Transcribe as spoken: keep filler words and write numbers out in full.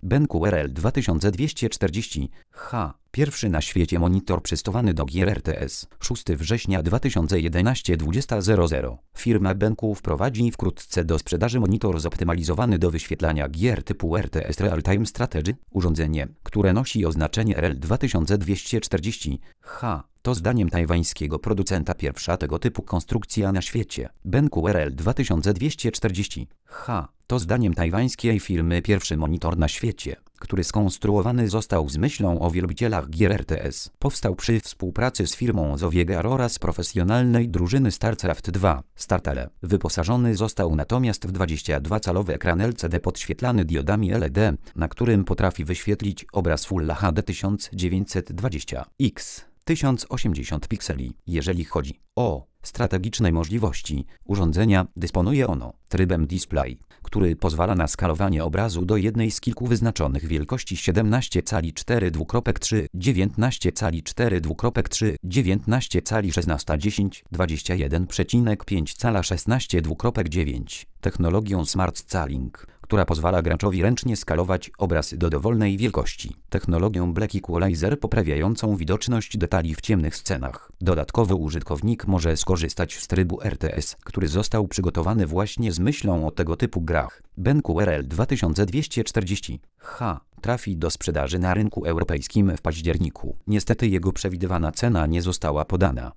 Ben Q R L dwa tysiące dwieście czterdzieści H. Pierwszy na świecie monitor przystosowany do gier R T S. szóstego września dwa tysiące jedenastego dwudziesta zero zero. Firma Benku wprowadzi wkrótce do sprzedaży monitor zoptymalizowany do wyświetlania gier typu R T S Real Time Strategy. Urządzenie, które nosi oznaczenie R L dwa tysiące dwieście czterdzieści H. To zdaniem tajwańskiego producenta pierwsza tego typu konstrukcja na świecie. Ben Q R L dwa tysiące dwieście czterdzieści H. To zdaniem tajwańskiej firmy pierwszy monitor na świecie, który skonstruowany został z myślą o wielbicielach gier R T S. Powstał przy współpracy z firmą Zowiegar oraz profesjonalnej drużyny StarCraft dwa. StarTele. Wyposażony został natomiast w dwudziestodwucalowy ekran L C D podświetlany diodami L E D, na którym potrafi wyświetlić obraz Full H D tysiąc dziewięćset dwadzieścia pikseli. tysiąc osiemdziesiąt pikseli. Jeżeli chodzi o strategiczne możliwości urządzenia, dysponuje ono trybem display, który pozwala na skalowanie obrazu do jednej z kilku wyznaczonych wielkości siedemnaście cali cztery kropka trzy, dziewiętnaście cali cztery kropka trzy, dziewiętnaście cali szesnaście dziesięć, dwadzieścia jeden przecinek pięć cala szesnaście kropka dziewięć. Technologią Smart Scaling, która pozwala graczowi ręcznie skalować obraz do dowolnej wielkości. Technologią Black Equalizer poprawiającą widoczność detali w ciemnych scenach. Dodatkowo użytkownik może skorzystać z trybu R T S, który został przygotowany właśnie z myślą o tego typu grach. Ben Q R L dwa tysiące dwieście czterdzieści H. Trafi do sprzedaży na rynku europejskim w październiku. Niestety jego przewidywana cena nie została podana.